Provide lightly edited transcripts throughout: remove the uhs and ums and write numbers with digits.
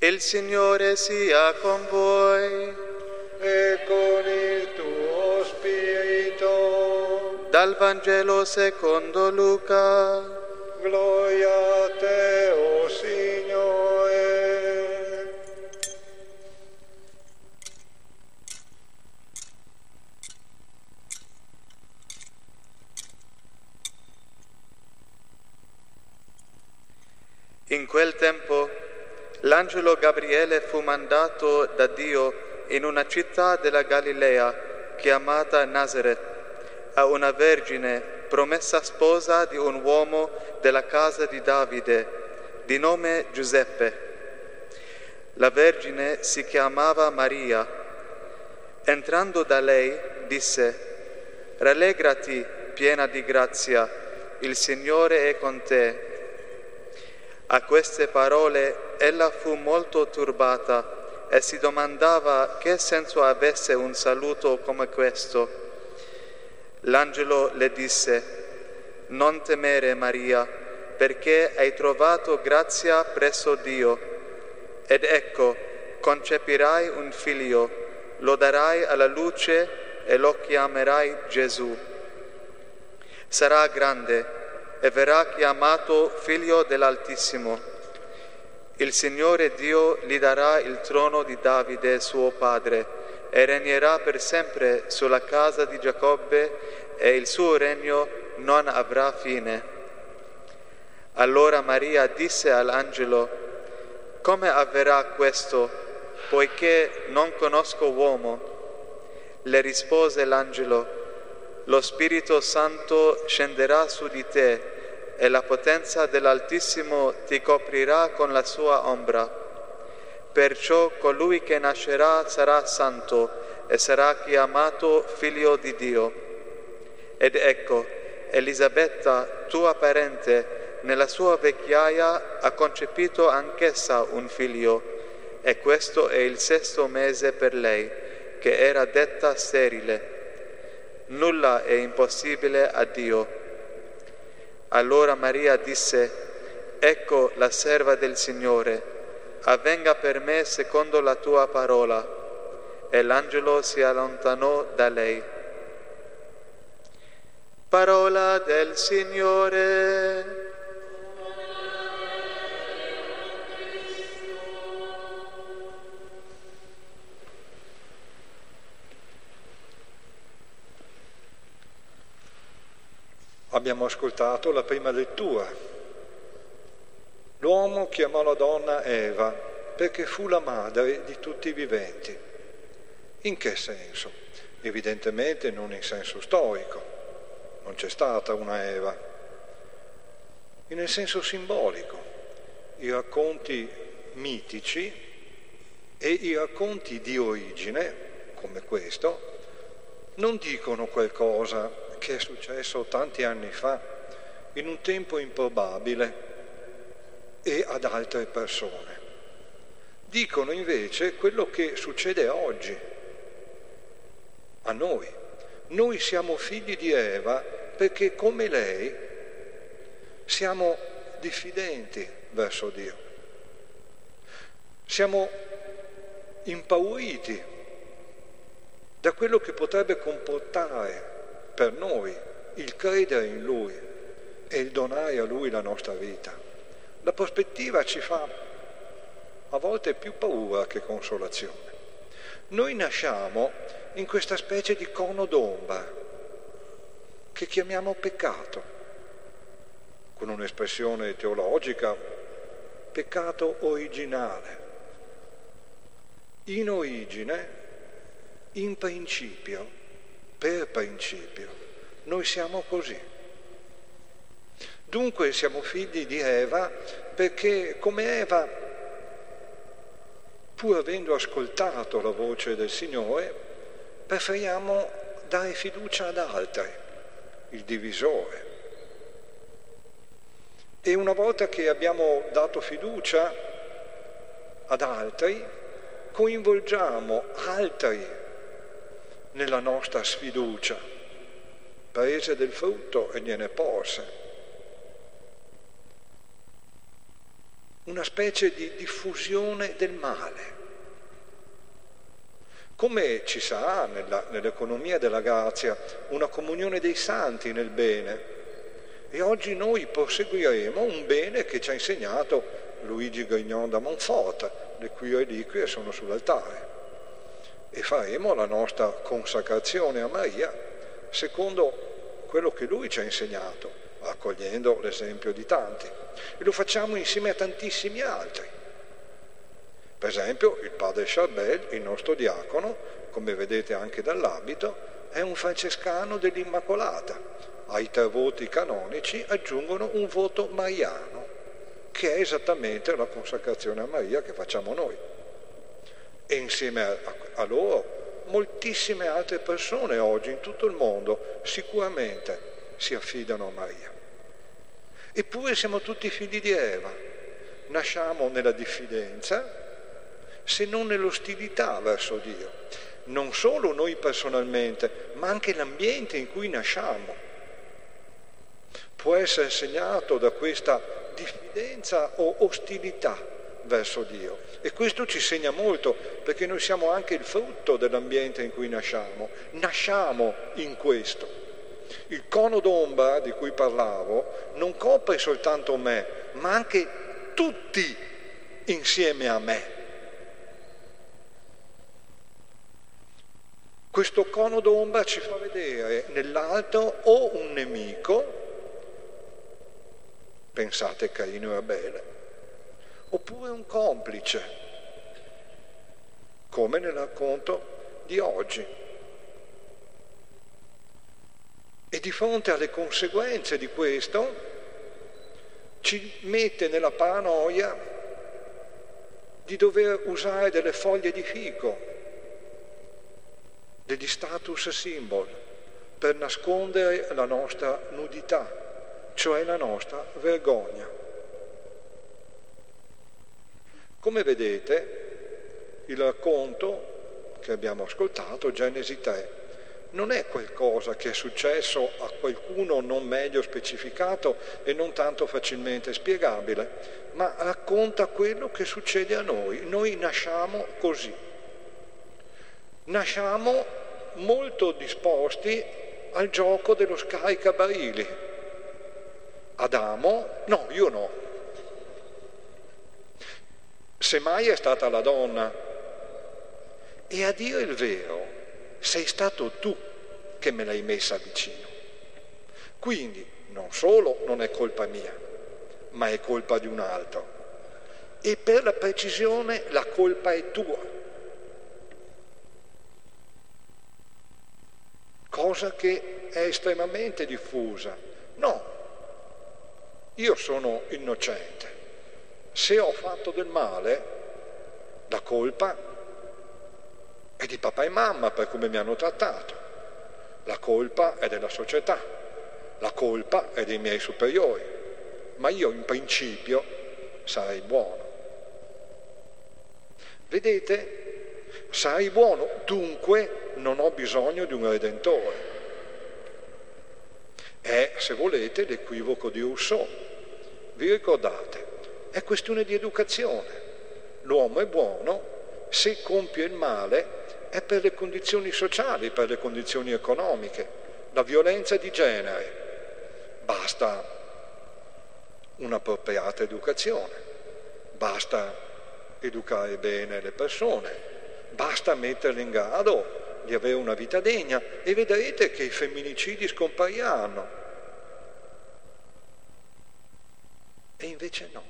Il Signore sia con voi. E con il tuo spirito. Dal Vangelo secondo Luca. Gloria a te, o Signore. In quel tempo l'angelo Gabriele fu mandato da Dio in una città della Galilea chiamata Nazaret, a una vergine promessa sposa di un uomo della casa di Davide, di nome Giuseppe. La vergine si chiamava Maria. Entrando da lei, disse: «Rallegrati, piena di grazia, il Signore è con te». A queste parole ella fu molto turbata e si domandava che senso avesse un saluto come questo. L'angelo le disse: «Non temere, Maria, perché hai trovato grazia presso Dio. Ed ecco, concepirai un figlio, lo darai alla luce e lo chiamerai Gesù. Sarà grande e verrà chiamato Figlio dell'Altissimo. Il Signore Dio gli darà il trono di Davide suo padre e regnerà per sempre sulla casa di Giacobbe e il suo regno non avrà fine». Allora Maria disse all'angelo: «Come avverrà questo, poiché non conosco uomo?» Le rispose l'angelo: «Lo Spirito Santo scenderà su di te e la potenza dell'Altissimo ti coprirà con la sua ombra. Perciò colui che nascerà sarà santo e sarà chiamato Figlio di Dio. Ed ecco, Elisabetta, tua parente, nella sua vecchiaia ha concepito anch'essa un figlio, e questo è il 6° mese per lei, che era detta sterile. Nulla è impossibile a Dio». Allora Maria disse: «Ecco la serva del Signore, avvenga per me secondo la tua parola». E l'angelo si allontanò da lei. Parola del Signore. Abbiamo ascoltato la prima lettura. L'uomo chiamò la donna Eva perché fu la madre di tutti i viventi. In che senso? Evidentemente non in senso storico. Non c'è stata una Eva. Nel senso simbolico. I racconti mitici e i racconti di origine, come questo, non dicono qualcosa che è successo tanti anni fa, in un tempo improbabile e ad altre persone. Dicono invece quello che succede oggi, a noi. Noi siamo figli di Eva perché, come lei, siamo diffidenti verso Dio. Siamo impauriti da quello che potrebbe comportare per noi il credere in Lui e il donare a Lui la nostra vita. La prospettiva ci fa a volte più paura che consolazione. Noi nasciamo in questa specie di cono d'ombra che chiamiamo peccato, con un'espressione teologica, peccato originale. In origine, in principio, per principio, noi siamo così. Dunque siamo figli di Eva perché, come Eva, pur avendo ascoltato la voce del Signore, preferiamo dare fiducia ad altri, il divisore. E una volta che abbiamo dato fiducia ad altri, coinvolgiamo altri nella nostra sfiducia, prese del frutto e gliene porse. una specie di diffusione del male. Come ci sarà nell'economia della grazia una comunione dei santi nel bene, e oggi noi proseguiremo un bene che ci ha insegnato Luigi Grignon da Montfort, le cui reliquie sono sull'altare, e faremo la nostra consacrazione a Maria secondo quello che lui ci ha insegnato, raccogliendo l'esempio di tanti, e lo facciamo insieme a tantissimi altri. Per esempio il padre Charbel, il nostro diacono, come vedete anche dall'abito, è un francescano dell'Immacolata. Ai 3 voti canonici aggiungono un voto mariano, che è esattamente la consacrazione a Maria che facciamo noi. E insieme a loro moltissime altre persone oggi in tutto il mondo sicuramente si affidano a Maria. Eppure siamo tutti figli di Eva, nasciamo nella diffidenza, se non nell'ostilità verso Dio. Non solo noi personalmente, ma anche l'ambiente in cui nasciamo può essere segnato da questa diffidenza o ostilità verso Dio. E questo ci segna molto, perché noi siamo anche il frutto dell'ambiente in cui nasciamo. Nasciamo in questo. Il cono d'ombra di cui parlavo non copre soltanto me, ma anche tutti insieme a me. Questo cono d'ombra ci fa vedere nell'altro o un nemico, pensate Caino e Abele, oppure un complice, come nel racconto di oggi. E di fronte alle conseguenze di questo ci mette nella paranoia di dover usare delle foglie di fico, degli status symbol, per nascondere la nostra nudità, cioè la nostra vergogna. Come vedete, il racconto che abbiamo ascoltato, Genesi 3, non è qualcosa che è successo a qualcuno non meglio specificato e non tanto facilmente spiegabile, ma racconta quello che succede a noi. Noi nasciamo così. Nasciamo molto disposti al gioco dello scaricabarili. Adamo, no, io no. Semmai è stata la donna. E a dire il vero, sei stato tu che me l'hai messa vicino. Quindi non solo non è colpa mia, ma è colpa di un altro. E per la precisione la colpa è tua. Cosa che è estremamente diffusa. No, io sono innocente. Se ho fatto del male, la colpa è di papà e mamma per come mi hanno trattato. La colpa è della società. La colpa è dei miei superiori. Ma io in principio sarei buono. Vedete? Sarei buono, dunque non ho bisogno di un Redentore. È, se volete, l'equivoco di Rousseau. Vi ricordate? È questione di educazione. L'uomo è buono se compie il male è per le condizioni sociali, per le condizioni economiche. La violenza di genere. Basta un'appropriata educazione. Basta educare bene le persone. Basta metterle in grado di avere una vita degna e vedrete che i femminicidi scompariranno. E invece no.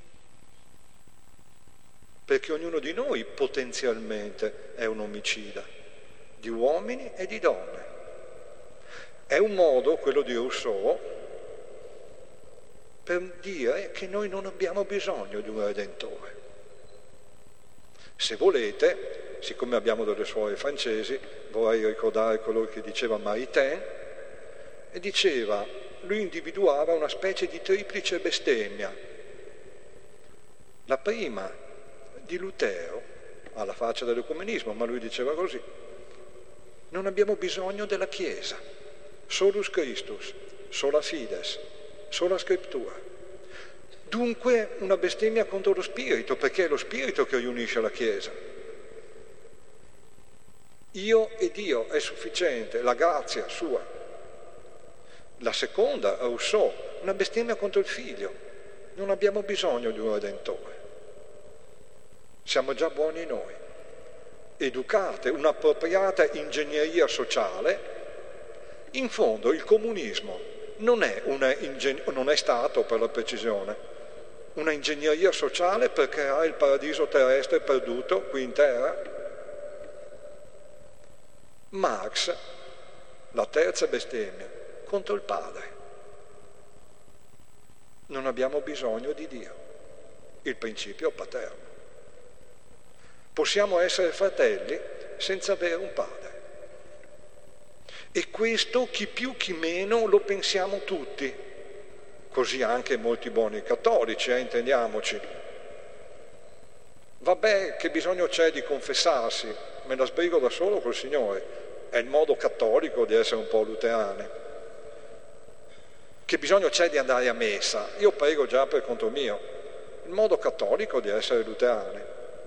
Perché ognuno di noi potenzialmente è un omicida, di uomini e di donne. È un modo, quello di Rousseau, per dire che noi non abbiamo bisogno di un Redentore. Se volete, siccome abbiamo delle suore francesi, vorrei ricordare coloro che diceva Maritain, e diceva, lui individuava una specie di triplice bestemmia. La prima di Lutero, alla faccia dell'ecumenismo, ma lui diceva così: non abbiamo bisogno della Chiesa, solus Christus, sola fides, sola Scriptura. Dunque una bestemmia contro lo Spirito, perché è lo Spirito che riunisce la Chiesa. Io e Dio è sufficiente, la grazia sua. La seconda, Rousseau, una bestemmia contro il Figlio. Non abbiamo bisogno di un Redentore. Siamo già buoni noi. Educate, un'appropriata ingegneria sociale. In fondo il comunismo non è stato, per la precisione, una ingegneria sociale per creare il paradiso terrestre perduto qui in terra. Marx, la terza bestemmia, contro il Padre. Non abbiamo bisogno di Dio, il principio paterno. Possiamo essere fratelli senza avere un Padre. E questo, chi più chi meno, lo pensiamo tutti. Così anche molti buoni cattolici, intendiamoci. Vabbè, che bisogno c'è di confessarsi? Me la sbrigo da solo col Signore. È il modo cattolico di essere un po' luterani. Che bisogno c'è di andare a messa? Io prego già per conto mio. Il modo cattolico di essere luterani.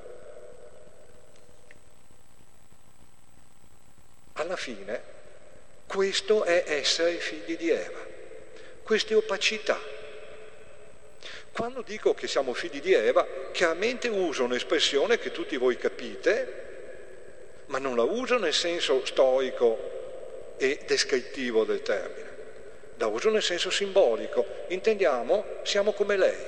Alla fine, questo è essere figli di Eva. Questa è opacità. Quando dico che siamo figli di Eva, chiaramente uso un'espressione che tutti voi capite, ma non la uso nel senso storico e descrittivo del termine. La uso nel senso simbolico. Intendiamo, siamo come lei.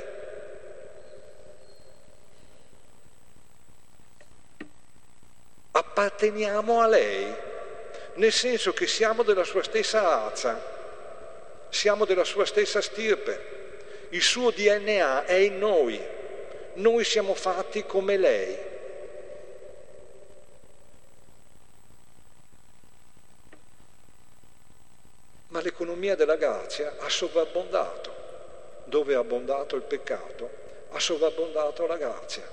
Apparteniamo a lei, nel senso che siamo della sua stessa razza, siamo della sua stessa stirpe. Il suo DNA è in noi siamo fatti come lei. Ma l'economia della grazia ha sovrabbondato. Dove è abbondato il peccato, ha sovrabbondato la grazia.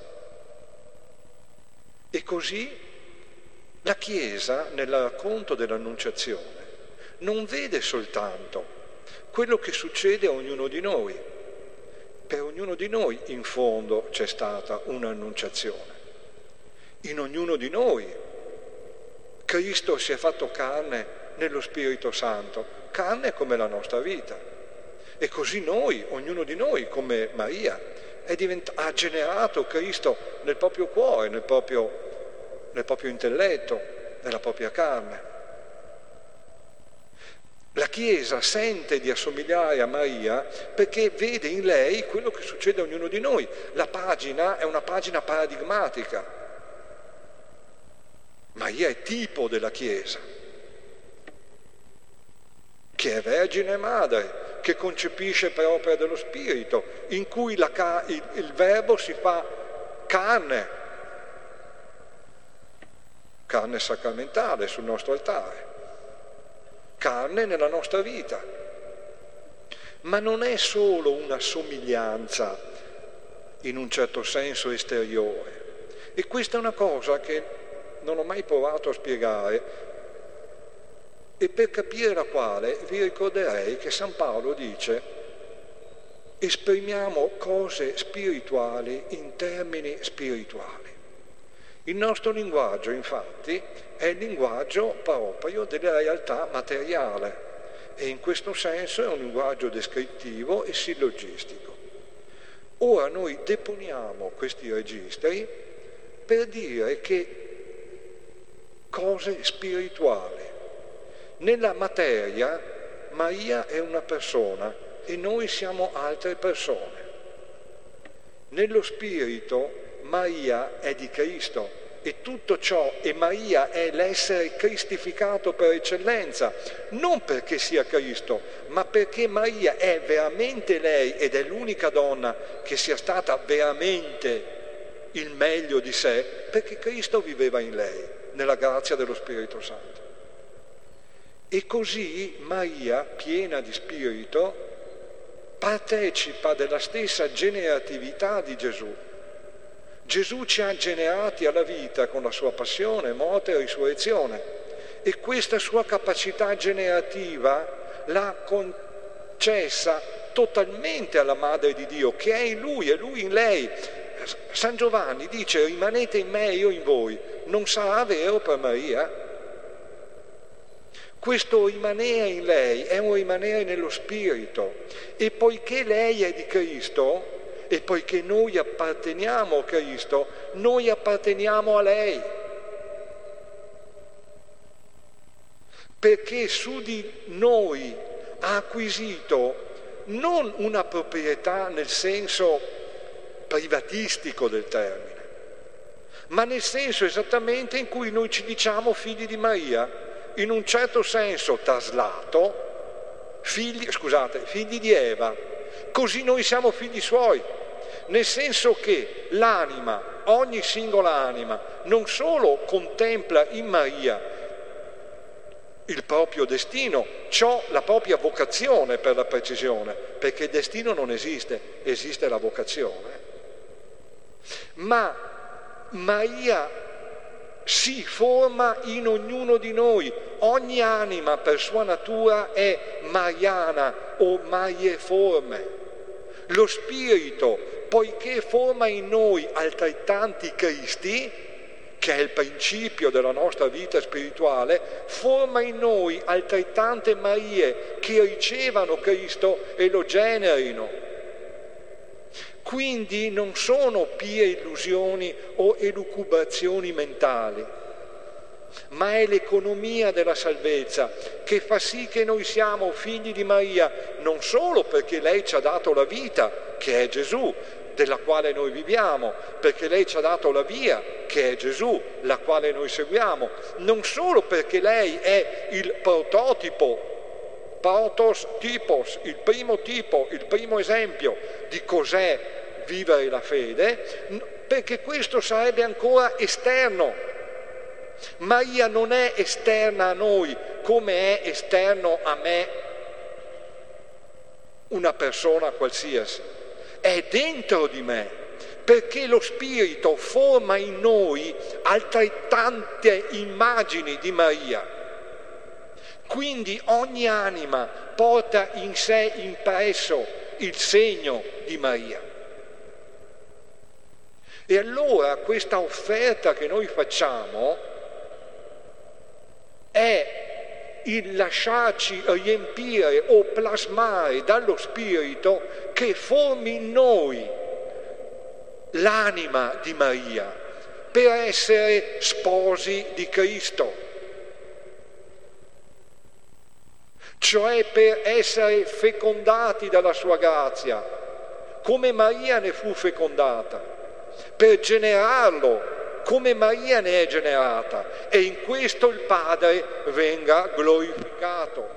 E così la Chiesa, nel racconto dell'Annunciazione, non vede soltanto quello che succede a ognuno di noi. Per ognuno di noi, in fondo, c'è stata un'annunciazione. In ognuno di noi Cristo si è fatto carne nello Spirito Santo, carne come la nostra vita. E così noi, ognuno di noi, come Maria, ha generato Cristo nel proprio cuore, nel proprio intelletto, nella propria carne. La Chiesa sente di assomigliare a Maria perché vede in lei quello che succede a ognuno di noi. La pagina è una pagina paradigmatica. Maria è tipo della Chiesa, che è vergine madre, che concepisce per opera dello Spirito, in cui il Verbo si fa carne sacramentale sul nostro altare, carne nella nostra vita. Ma non è solo una somiglianza in un certo senso esteriore. E questa è una cosa che non ho mai provato a spiegare, e per capire la quale vi ricorderei che San Paolo dice: esprimiamo cose spirituali in termini spirituali. Il nostro linguaggio, infatti, è il linguaggio proprio della realtà materiale e in questo senso è un linguaggio descrittivo e sillogistico. Ora noi deponiamo questi registri per dire che cose spirituali. Nella materia Maria è una persona e noi siamo altre persone. Nello spirito Maria è di Cristo e tutto ciò, e Maria è l'essere cristificato per eccellenza, non perché sia Cristo, ma perché Maria è veramente lei ed è l'unica donna che sia stata veramente il meglio di sé, perché Cristo viveva in lei, nella grazia dello Spirito Santo. E così Maria, piena di Spirito, partecipa della stessa generatività di Gesù. Gesù ci ha generati alla vita con la sua passione, morte e risurrezione, e questa sua capacità generativa l'ha concessa totalmente alla Madre di Dio, che è in Lui e Lui in lei. San Giovanni dice: rimanete in me e io in voi. Non sarà vero per Maria? Questo rimanere in lei è un rimanere nello Spirito, e poiché lei è di Cristo e poiché noi apparteniamo a Cristo, noi apparteniamo a lei. Perché su di noi ha acquisito non una proprietà nel senso privatistico del termine, ma nel senso esattamente in cui noi ci diciamo figli di Maria, in un certo senso traslato, figli di Eva, così noi siamo figli suoi, nel senso che l'anima, ogni singola anima, non solo contempla in Maria il proprio destino, ciò la propria vocazione per la precisione, perché il destino non esiste, esiste la vocazione, ma Maria si forma in ognuno di noi. Ogni anima per sua natura è mariana o maieforme. Lo Spirito, poiché forma in noi altrettanti Cristi, che è il principio della nostra vita spirituale, forma in noi altrettante Marie che ricevano Cristo e lo generino. Quindi non sono pie illusioni o elucubrazioni mentali, ma è l'economia della salvezza che fa sì che noi siamo figli di Maria, non solo perché lei ci ha dato la vita, che è Gesù, della quale noi viviamo, perché lei ci ha dato la via, che è Gesù, la quale noi seguiamo, non solo perché lei è il prototipo, protos typos, il primo tipo, il primo esempio di cos'è vivere la fede, perché questo sarebbe ancora esterno. Maria non è esterna a noi come è esterno a me una persona qualsiasi, è dentro di me, perché lo Spirito forma in noi altrettante immagini di Maria. Quindi ogni anima porta in sé impresso il segno di Maria. E allora questa offerta che noi facciamo è il lasciarci riempire o plasmare dallo Spirito che formi in noi l'anima di Maria per essere sposi di Cristo, cioè per essere fecondati dalla sua grazia, come Maria ne fu fecondata, per generarlo come Maria ne è generata, e in questo il Padre venga glorificato.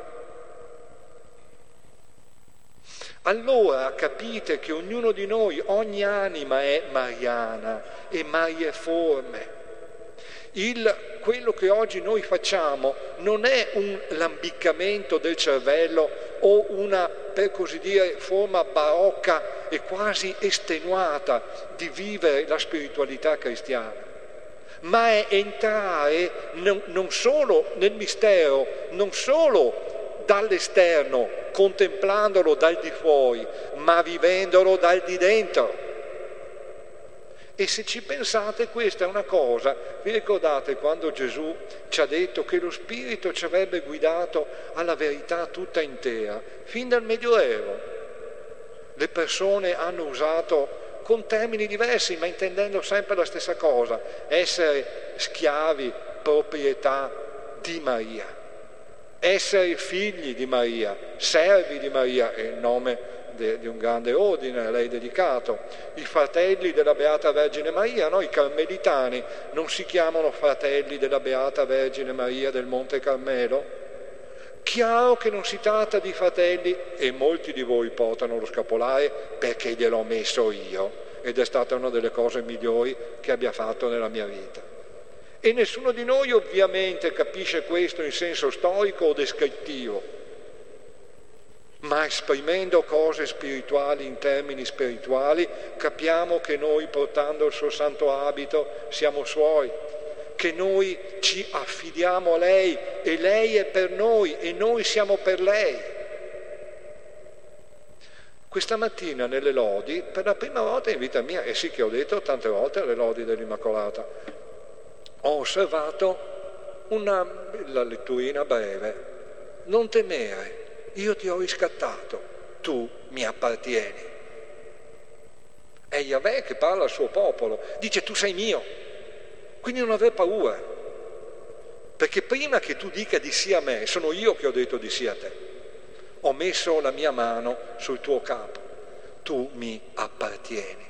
Allora capite che ognuno di noi, ogni anima è mariana e marieforme. Quello che oggi noi facciamo non è un lambiccamento del cervello o una, per così dire, forma barocca e quasi estenuata di vivere la spiritualità cristiana, ma è entrare non solo nel mistero, non solo dall'esterno, contemplandolo dal di fuori, ma vivendolo dal di dentro. E se ci pensate, questa è una cosa, vi ricordate quando Gesù ci ha detto che lo Spirito ci avrebbe guidato alla verità tutta intera? Fin dal Medioevo le persone hanno usato con termini diversi, ma intendendo sempre la stessa cosa: essere schiavi, proprietà di Maria, essere figli di Maria, servi di Maria, è il nome di un grande ordine a lei dedicato. I fratelli della Beata Vergine Maria, no? I carmelitani non si chiamano fratelli della Beata Vergine Maria del Monte Carmelo? Chiaro che non si tratta di fratelli, e molti di voi portano lo scapolare perché gliel'ho messo io, ed è stata una delle cose migliori che abbia fatto nella mia vita. E nessuno di noi ovviamente capisce questo in senso storico o descrittivo, ma esprimendo cose spirituali in termini spirituali capiamo che noi, portando il suo santo abito, siamo suoi, che noi ci affidiamo a lei e lei è per noi e noi siamo per lei. Questa mattina nelle lodi, per la prima volta in vita mia, e sì che ho detto tante volte le lodi dell'Immacolata, ho osservato la letturina breve. Non temere, io ti ho riscattato, tu mi appartieni. È Yahweh che parla al suo popolo, dice tu sei mio, quindi non aver paura, perché prima che tu dica di sì a me, sono io che ho detto di sì a te. Ho messo la mia mano sul tuo capo, tu mi appartieni.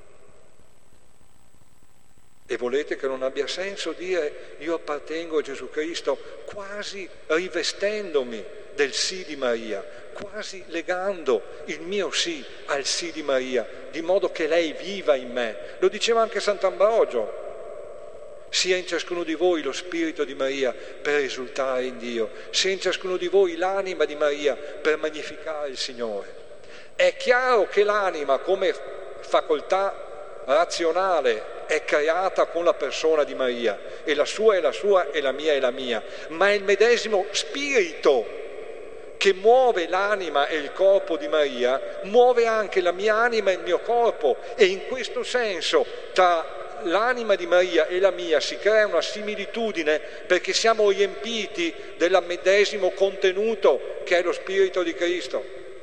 E volete che non abbia senso dire io appartengo a Gesù Cristo quasi rivestendomi del sì di Maria, quasi legando il mio sì al sì di Maria, di modo che lei viva in me. Lo diceva anche Sant'Ambrogio. Sia in ciascuno di voi lo spirito di Maria per esultare in Dio, sia in ciascuno di voi l'anima di Maria per magnificare il Signore. È chiaro che l'anima come facoltà razionale è creata con la persona di Maria, e la sua è la sua e la mia è la mia, ma è il medesimo spirito che muove l'anima e il corpo di Maria, muove anche la mia anima e il mio corpo, e in questo senso tra l'anima di Maria e la mia si crea una similitudine, perché siamo riempiti del medesimo contenuto che è lo Spirito di Cristo.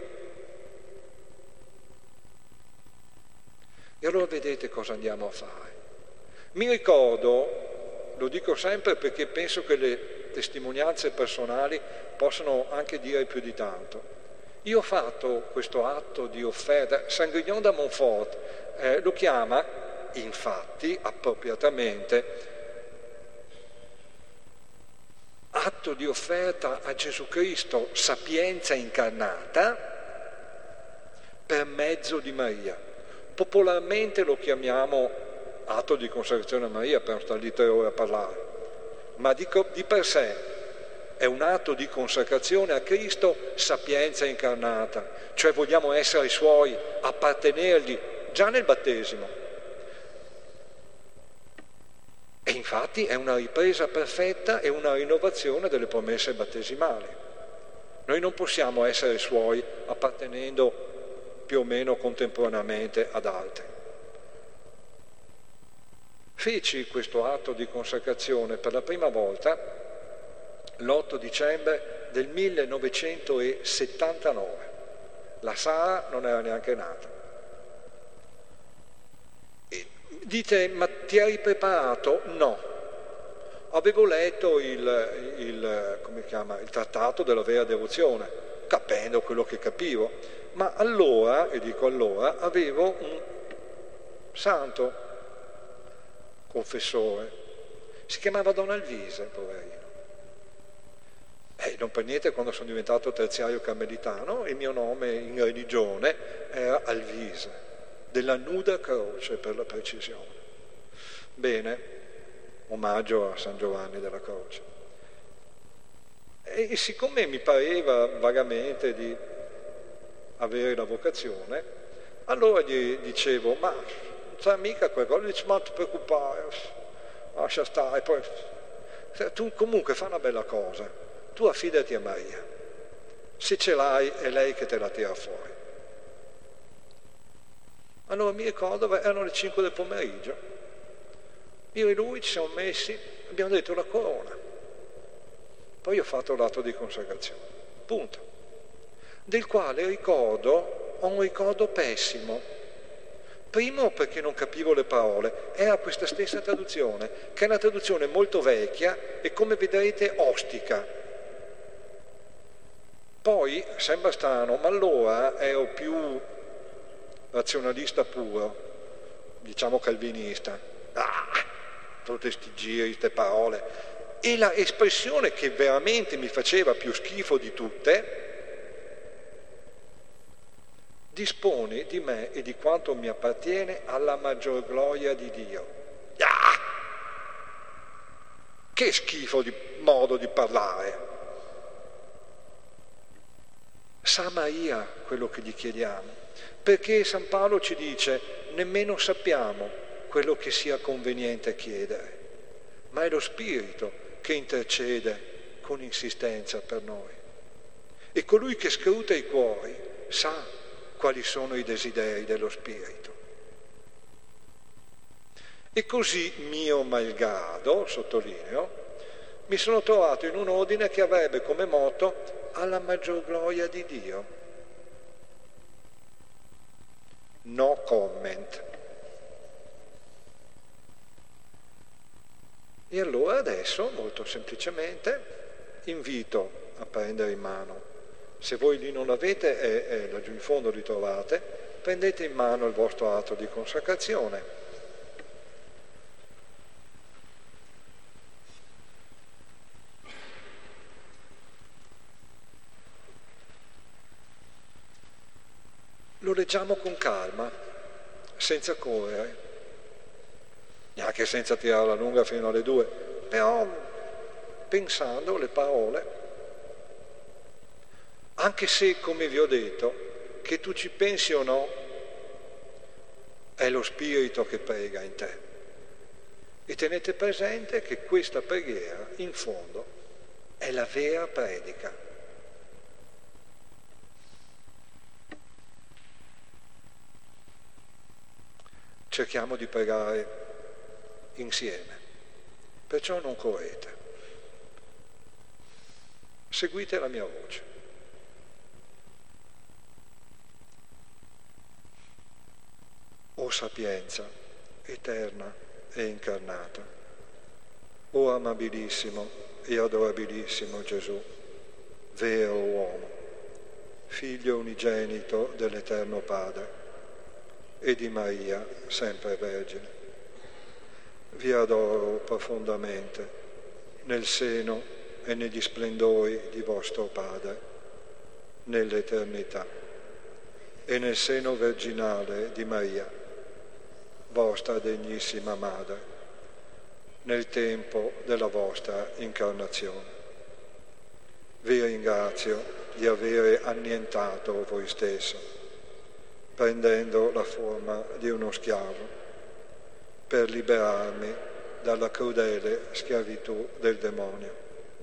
E allora vedete cosa andiamo a fare. Mi ricordo, lo dico sempre perché penso che le testimonianze personali possano anche dire più di tanto. Io ho fatto questo atto di offerta, Saint Grignon da Montfort lo chiama, infatti, appropriatamente, atto di offerta a Gesù Cristo, sapienza incarnata, per mezzo di Maria. Popolarmente lo chiamiamo atto di consacrazione a Maria, per non stare lì 3 ore a parlare, ma di per sé è un atto di consacrazione a Cristo, sapienza incarnata, cioè vogliamo essere suoi, appartenergli già nel battesimo. E infatti è una ripresa perfetta e una rinnovazione delle promesse battesimali. Noi non possiamo essere suoi appartenendo più o meno contemporaneamente ad altri. Feci questo atto di consacrazione per la prima volta l'8 dicembre del 1979. La Sara non era neanche nata. Dite, ma ti eri preparato? No. Avevo letto il trattato della vera devozione, capendo quello che capivo, ma allora, e dico allora, avevo un santo confessore, si chiamava Don Alvise, poverino. Non per niente, quando sono diventato terziario carmelitano, il mio nome in religione era Alvise, della nuda croce per la precisione. Bene, omaggio a San Giovanni della Croce. E siccome mi pareva vagamente di avere la vocazione, allora gli dicevo, ma non sai mica quel cosa, dice, ma non ti preoccupare, lascia stare, poi tu comunque fai una bella cosa, tu affidati a Maria, se ce l'hai è lei che te la tira fuori. Allora mi ricordo, erano le 5 del pomeriggio, io e lui ci siamo messi, abbiamo detto la corona, poi ho fatto l'atto di consacrazione, punto, del quale ho un ricordo pessimo. Primo perché non capivo le parole, era questa stessa traduzione, che è una traduzione molto vecchia e come vedrete ostica. Poi, sembra strano, ma allora ero più razionalista puro, diciamo calvinista, tutti sti giri, queste parole, e la espressione che veramente mi faceva più schifo di tutte: disponi di me e di quanto mi appartiene alla maggior gloria di Dio. Che schifo di modo di parlare. Sa Maria quello che gli chiediamo, perché San Paolo ci dice nemmeno sappiamo quello che sia conveniente chiedere, ma è lo Spirito che intercede con insistenza per noi. E colui che scruta i cuori sa quali sono i desideri dello Spirito. E così, mio malgrado, sottolineo, mi sono trovato in un ordine che avrebbe come motto alla maggior gloria di Dio. No comment. E allora adesso, molto semplicemente, invito a prendere in mano, se voi lì non l'avete, è laggiù in fondo li trovate, prendete in mano il vostro atto di consacrazione. Lo leggiamo con calma, senza correre, neanche senza tirarla lunga fino alle 2, però pensando le parole, anche se, come vi ho detto, che tu ci pensi o no, è lo Spirito che prega in te. E tenete presente che questa preghiera, in fondo, è la vera predica. Cerchiamo di pregare insieme, perciò non correte. Seguite la mia voce. O sapienza eterna e incarnata, o amabilissimo e adorabilissimo Gesù, vero uomo, figlio unigenito dell'Eterno Padre, e di Maria, sempre Vergine. Vi adoro profondamente nel seno e negli splendori di vostro Padre, nell'eternità, e nel seno virginale di Maria, vostra degnissima Madre, nel tempo della vostra incarnazione. Vi ringrazio di avere annientato voi stesso, prendendo la forma di uno schiavo, per liberarmi dalla crudele schiavitù del demonio.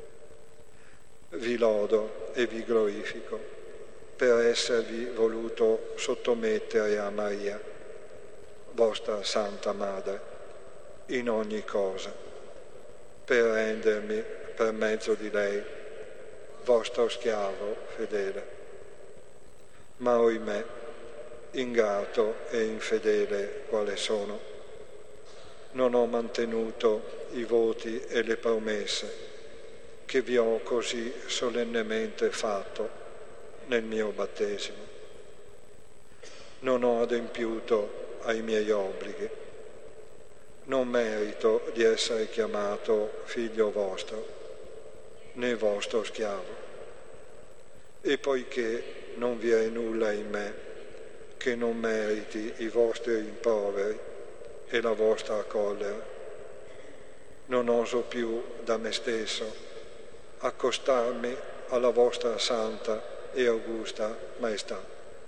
Vi lodo e vi glorifico per esservi voluto sottomettere a Maria, vostra Santa Madre, in ogni cosa, per rendermi, per mezzo di lei, vostro schiavo fedele. Ma oimè, ingrato e infedele quale sono, non ho mantenuto i voti e le promesse che vi ho così solennemente fatto nel mio battesimo. Non ho adempiuto ai miei obblighi. Non merito di essere chiamato figlio vostro, né vostro schiavo. E poiché non vi è nulla in me che non meriti i vostri rimproveri e la vostra collera, non oso più da me stesso accostarmi alla vostra santa e augusta maestà.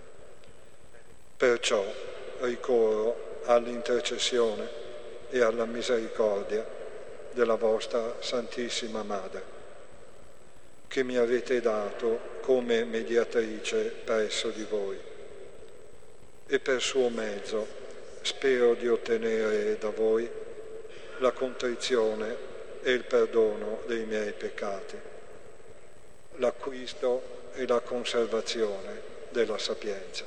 Perciò ricorro all'intercessione e alla misericordia della vostra Santissima Madre, che mi avete dato come mediatrice presso di voi, e per suo mezzo spero di ottenere da voi la contrizione e il perdono dei miei peccati, l'acquisto e la conservazione della sapienza.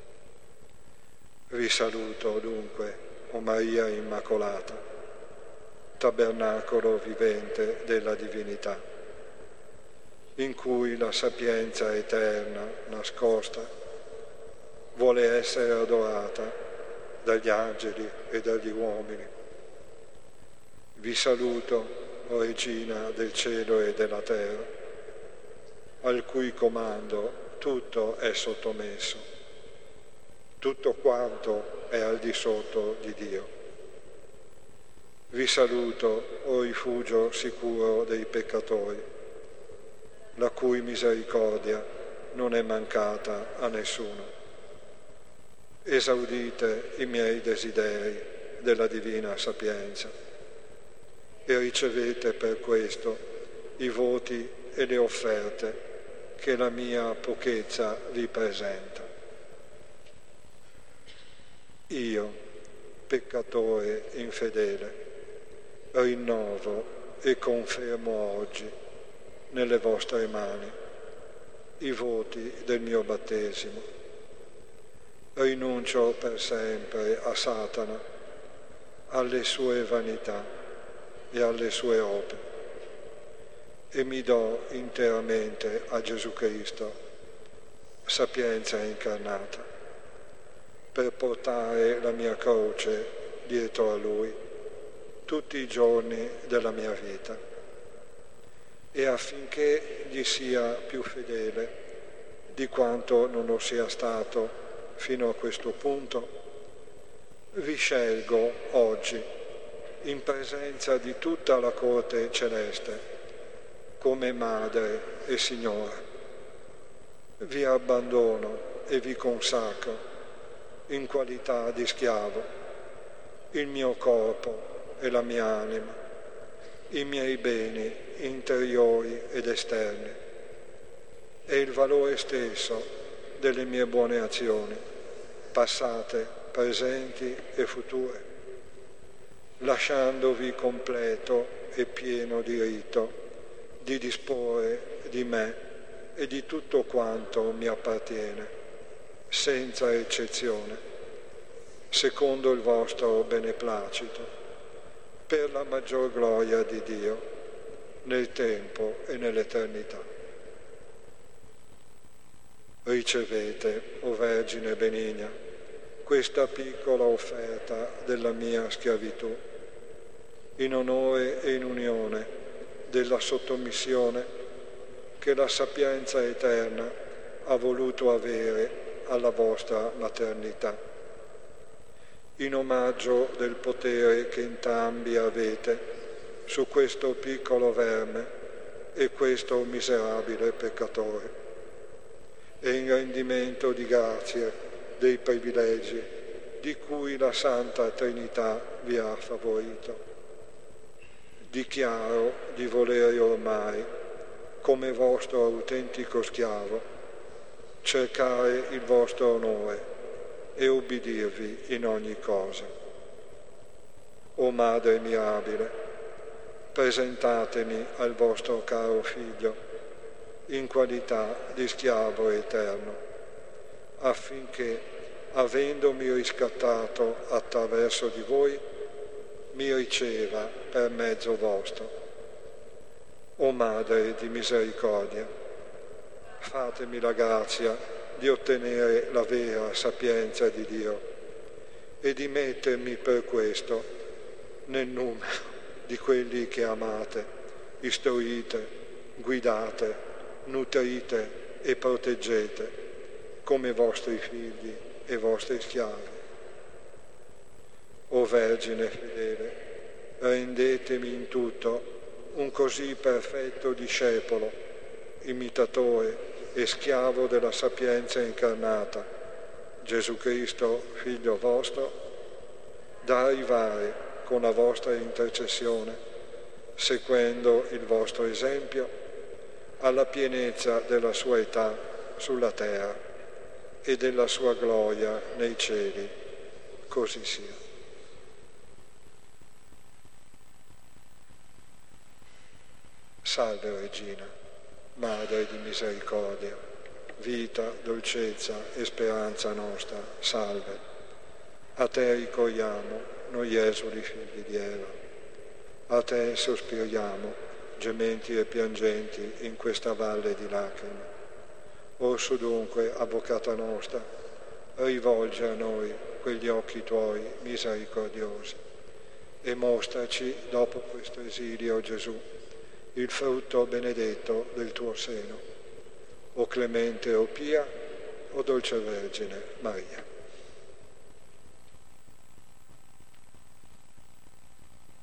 Vi saluto dunque, o Maria Immacolata, tabernacolo vivente della divinità, in cui la sapienza eterna nascosta vuole essere adorata dagli angeli e dagli uomini. Vi saluto, o Regina del cielo e della terra, al cui comando tutto è sottomesso, tutto quanto è al di sotto di Dio. Vi saluto, o rifugio sicuro dei peccatori, la cui misericordia non è mancata a nessuno. Esaudite i miei desideri della divina sapienza e ricevete per questo i voti e le offerte che la mia pochezza vi presenta. Io, peccatore infedele, rinnovo e confermo oggi nelle vostre mani i voti del mio battesimo. Rinuncio per sempre a Satana, alle sue vanità e alle sue opere e mi do interamente a Gesù Cristo, sapienza incarnata, per portare la mia croce dietro a Lui tutti i giorni della mia vita e affinché gli sia più fedele di quanto non lo sia stato fino a questo punto, vi scelgo oggi in presenza di tutta la corte celeste come madre e signora. Vi abbandono e vi consacro in qualità di schiavo il mio corpo e la mia anima, i miei beni interiori ed esterni e il valore stesso delle mie buone azioni, passate, presenti e future, lasciandovi completo e pieno diritto di disporre di me e di tutto quanto mi appartiene, senza eccezione, secondo il vostro beneplacito, per la maggior gloria di Dio, nel tempo e nell'eternità. Ricevete, o Vergine benigna, questa piccola offerta della mia schiavitù, in onore e in unione della sottomissione che la sapienza eterna ha voluto avere alla vostra maternità, in omaggio del potere che entrambi avete su questo piccolo verme e questo miserabile peccatore, e in rendimento di grazie dei privilegi di cui la Santa Trinità vi ha favorito. Dichiaro di volere ormai, come vostro autentico schiavo, cercare il vostro onore e ubbidirvi in ogni cosa. O Madre mirabile, presentatemi al vostro caro Figlio in qualità di schiavo eterno, affinché, avendomi riscattato attraverso di voi, mi riceva per mezzo vostro. O Madre di misericordia, fatemi la grazia di ottenere la vera sapienza di Dio e di mettermi per questo nel numero di quelli che amate, istruite, guidate, nutrite e proteggete come vostri figli e vostri schiavi. O Vergine fedele, rendetemi in tutto un così perfetto discepolo, imitatore e schiavo della sapienza incarnata, Gesù Cristo, Figlio vostro, da arrivare con la vostra intercessione, seguendo il vostro esempio, alla pienezza della sua età sulla terra e della sua gloria nei cieli. Così sia. Salve Regina, Madre di misericordia, vita, dolcezza e speranza nostra, salve. A te ricorriamo, noi esuli figli di Eva. A te sospiriamo, gementi e piangenti in questa valle di lacrime. Orso dunque, avvocata nostra, rivolge a noi quegli occhi tuoi misericordiosi e mostraci, dopo questo esilio, Gesù, il frutto benedetto del tuo seno, o clemente o pia, o dolce Vergine Maria.